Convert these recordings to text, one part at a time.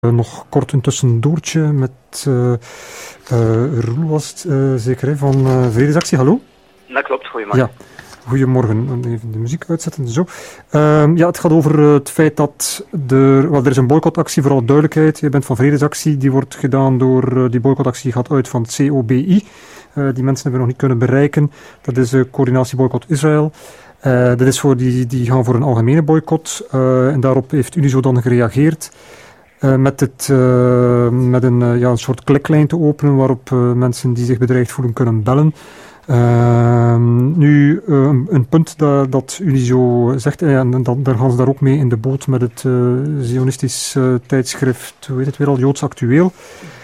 Nog kort een tussendoortje met Roel was het, zeker, hè, van Vredesactie. Hallo? Dat klopt, goedemorgen. Ja, goedemorgen. Even de muziek uitzetten. Zo. Ja, het gaat over het feit dat er is een boycottactie, voor alle duidelijkheid. Je bent van Vredesactie, die wordt gedaan door, die boycottactie gaat uit van het COBI. Die mensen hebben we nog niet kunnen bereiken. Dat is de coördinatie boycott Israël. Dat is voor die gaan voor een algemene boycott. En daarop heeft Unizo dan gereageerd. Met een soort kliklijn te openen waarop mensen die zich bedreigd voelen kunnen bellen. Nu, een punt dat Unizo zegt, en daar gaan ze daar ook mee in de boot met het Zionistisch tijdschrift, hoe heet het weer al, Joods Actueel.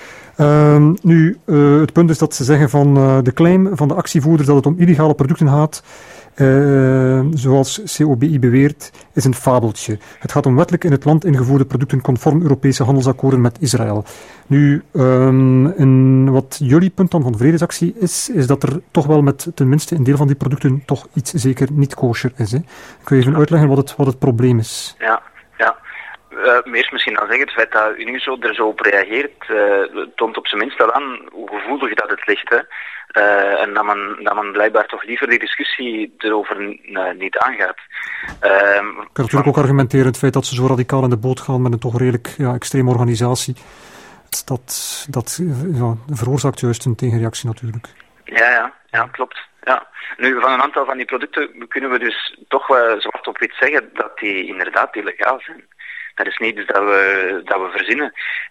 Het punt is dat ze zeggen van de claim van de actievoerders dat het om illegale producten gaat, zoals COBI beweert, is een fabeltje. Het gaat om wettelijk in het land ingevoerde producten conform Europese handelsakkoorden met Israël. Nu, wat jullie punt dan van de Vredesactie is dat er toch wel met tenminste een deel van die producten toch iets zeker niet kosher is. Hè? Kun je even uitleggen wat het probleem is? Ja. Eerst misschien dan zeggen, het feit dat Unizo er zo op reageert, toont op zijn minst al aan hoe gevoelig dat het ligt. Hè? En dat men blijkbaar toch liever die discussie erover niet aangaat. Ik kan natuurlijk ook argumenteren het feit dat ze zo radicaal in de boot gaan met een toch redelijk extreme organisatie. Dat veroorzaakt juist een tegenreactie natuurlijk. Ja, klopt. Ja. Nu, van een aantal van die producten kunnen we dus toch wel zwart op wit zeggen dat die inderdaad illegaal zijn. Dat is niet iets dat we verzinnen.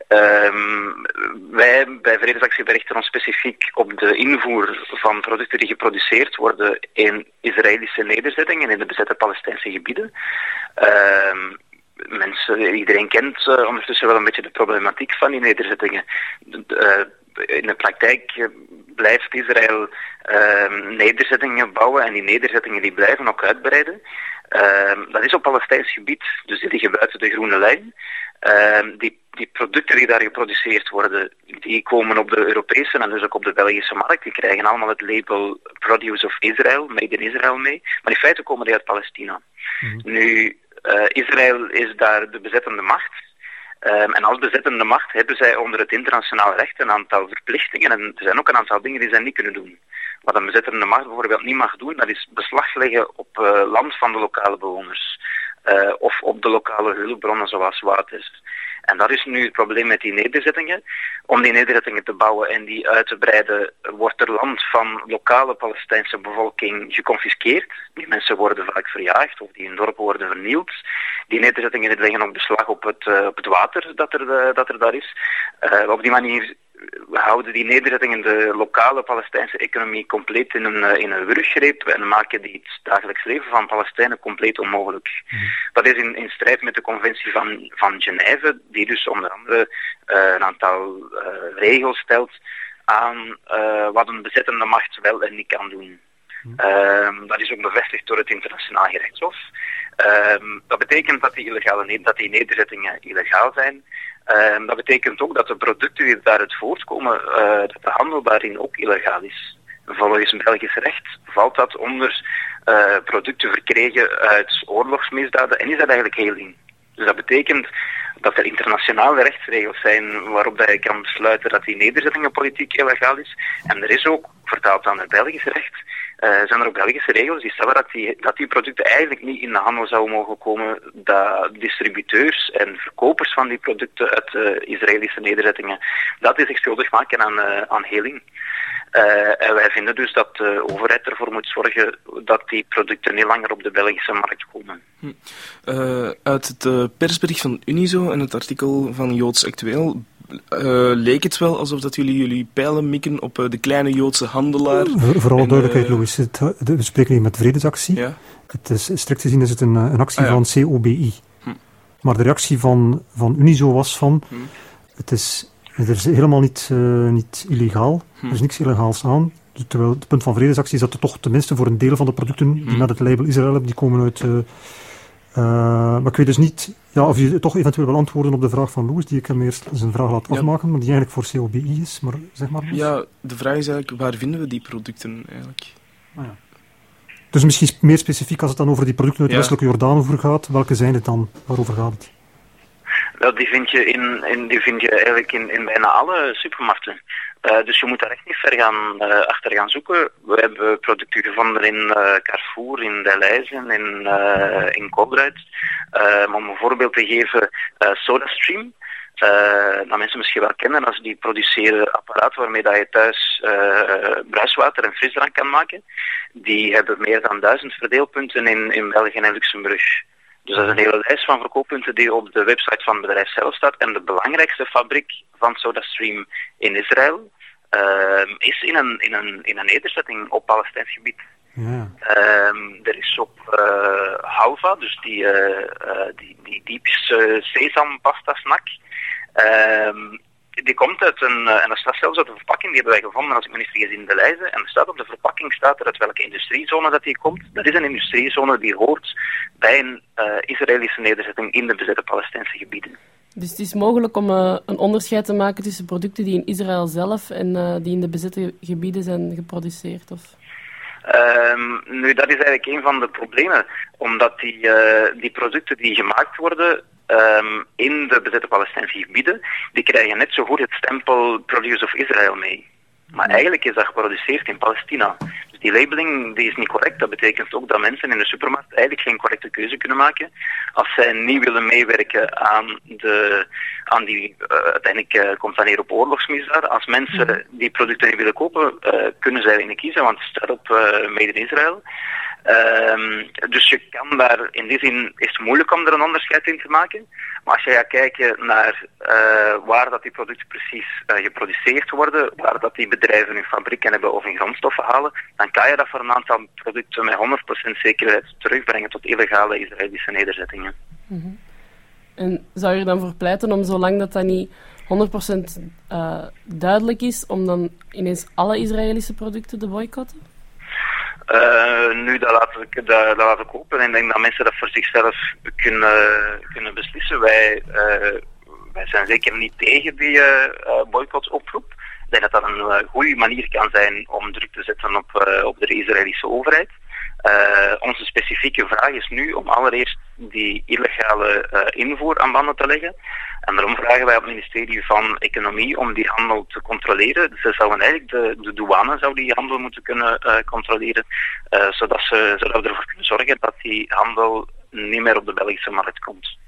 Wij bij Vredesactie richten ons specifiek op de invoer van producten die geproduceerd worden in Israëlische nederzettingen in de bezette Palestijnse gebieden. Iedereen kent ondertussen wel een beetje de problematiek van die nederzettingen. In de praktijk blijft Israël nederzettingen bouwen en die nederzettingen die blijven ook uitbreiden. Dat is op Palestijns gebied, dus die liggen buiten de groene lijn. Die producten die daar geproduceerd worden, die komen op de Europese en dus ook op de Belgische markt. Die krijgen allemaal het label Produce of Israel, Made in Israel mee. Maar in feite komen die uit Palestina. Mm-hmm. Nu, Israël is daar de bezettende macht. En als bezettende macht hebben zij onder het internationaal recht een aantal verplichtingen. En er zijn ook een aantal dingen die zij niet kunnen doen. Wat een bezettende macht bijvoorbeeld niet mag doen, dat is beslag leggen op land van de lokale bewoners. Of op de lokale hulpbronnen zoals water. En dat is nu het probleem met die nederzettingen. Om die nederzettingen te bouwen en die uit te breiden, wordt er land van lokale Palestijnse bevolking geconfiskeerd. Die mensen worden vaak verjaagd of die in dorpen worden vernield. Die nederzettingen leggen ook beslag op het water dat er daar is. Op die manier houden die nederzettingen de lokale Palestijnse economie compleet in een wurggreep en maken die het dagelijks leven van Palestijnen compleet onmogelijk. Dat is in strijd met de conventie van Genève, die dus onder andere een aantal regels stelt aan wat een bezettende macht wel en niet kan doen. Dat is ook bevestigd door het internationaal gerechtshof. Dat betekent dat die nederzettingen illegaal zijn. Dat betekent ook dat de producten die daaruit voortkomen, dat de handel daarin ook illegaal is. Volgens Belgisch recht valt dat onder producten verkregen uit oorlogsmisdaden en is dat eigenlijk heel in. Dus dat betekent dat er internationale rechtsregels zijn waarop dat je kan besluiten dat die nederzettingenpolitiek illegaal is. En er is ook, vertaald aan het Belgisch recht, zijn er ook Belgische regels die stellen dat die producten eigenlijk niet in de handel zouden mogen komen, dat distributeurs en verkopers van die producten uit Israëlische nederzettingen, dat die zich schuldig maken aan heling. En wij vinden dus dat de overheid ervoor moet zorgen dat die producten niet langer op de Belgische markt komen. Uit het persbericht van Unizo en het artikel van Joods Actueel leek het wel alsof dat jullie pijlen mikken op de kleine Joodse handelaar. Voor alle duidelijkheid, Louis, we spreken hier met Vredesactie. Ja? Het is, strikt gezien is het een actie van COBI. Maar de reactie van Unizo was van, het is helemaal niet illegaal, er is niks illegaals aan. Terwijl het punt van Vredesactie is dat er toch tenminste voor een deel van de producten die met het label Israël hebben, die komen uit... maar ik weet dus niet of je toch eventueel wil antwoorden op de vraag van Louis, die ik hem eerst zijn vraag laat afmaken, maar die eigenlijk voor COBI is. Maar zeg maar. Ja, de vraag is eigenlijk, waar vinden we die producten eigenlijk? Dus misschien meer specifiek als het dan over die producten uit de westelijke Jordaanoever gaat. Welke zijn het dan? Waarover gaat het? Wel, die vind je eigenlijk in bijna alle supermarkten. Dus je moet daar echt niet ver achter gaan zoeken. We hebben producten gevonden in Carrefour, in Delhaize, in Colruyt. Om een voorbeeld te geven, SodaStream. Dat mensen misschien wel kennen, als die produceren apparaten waarmee dat je thuis bruiswater en frisdrank kan maken. Die hebben meer dan 1000 verdeelpunten in België en Luxemburg. Dus dat is een hele lijst van verkooppunten die op de website van het bedrijf zelf staat. En de belangrijkste fabriek van SodaStream in Israël is in een nederzetting op Palestijns gebied. Ja. Er is op Halva, dus die typische sesampasta snack. Die komt uit en dat staat zelfs op de verpakking, die hebben wij gevonden als ik me niet vergis in Delhaize. En er staat op de verpakking staat er uit welke industriezone dat die komt. Dat is een industriezone die hoort bij een Israëlische nederzetting in de bezette Palestijnse gebieden. Dus het is mogelijk om een onderscheid te maken tussen producten die in Israël zelf en die in de bezette gebieden zijn geproduceerd? Of? Nu, dat is eigenlijk een van de problemen, omdat die producten die gemaakt worden in de bezette Palestijnse gebieden, die krijgen net zo goed het stempel Produce of Israel mee. Maar eigenlijk is dat geproduceerd in Palestina. Dus die labeling die is niet correct. Dat betekent ook dat mensen in de supermarkt eigenlijk geen correcte keuze kunnen maken als zij niet willen meewerken aan die... uiteindelijk komt dat neer op oorlogsmisdaad. Als mensen die producten niet willen kopen, kunnen zij niet kiezen, want het staat op Made in Israel. Dus je kan daar, in die zin is het moeilijk om er een onderscheid in te maken. Maar als je gaat kijken naar waar dat die producten precies geproduceerd worden, waar dat die bedrijven hun fabrieken hebben of hun grondstoffen halen, dan kan je dat voor een aantal producten met 100% zekerheid terugbrengen tot illegale Israëlische nederzettingen. Mm-hmm. En zou je er dan voor pleiten om, zolang dat niet 100% duidelijk is, om dan ineens alle Israëlische producten te boycotten? Nu, dat laat ik open en ik denk dat mensen dat voor zichzelf kunnen beslissen. Wij zijn zeker niet tegen die boycottoproep. Ik denk dat dat een goede manier kan zijn om druk te zetten op de Israëlische overheid. Onze specifieke vraag is nu om allereerst die illegale invoer aan banden te leggen. En daarom vragen wij op het ministerie van Economie om die handel te controleren. Dus ze zouden eigenlijk de douane zou die handel moeten kunnen controleren, zodat we ervoor kunnen zorgen dat die handel niet meer op de Belgische markt komt.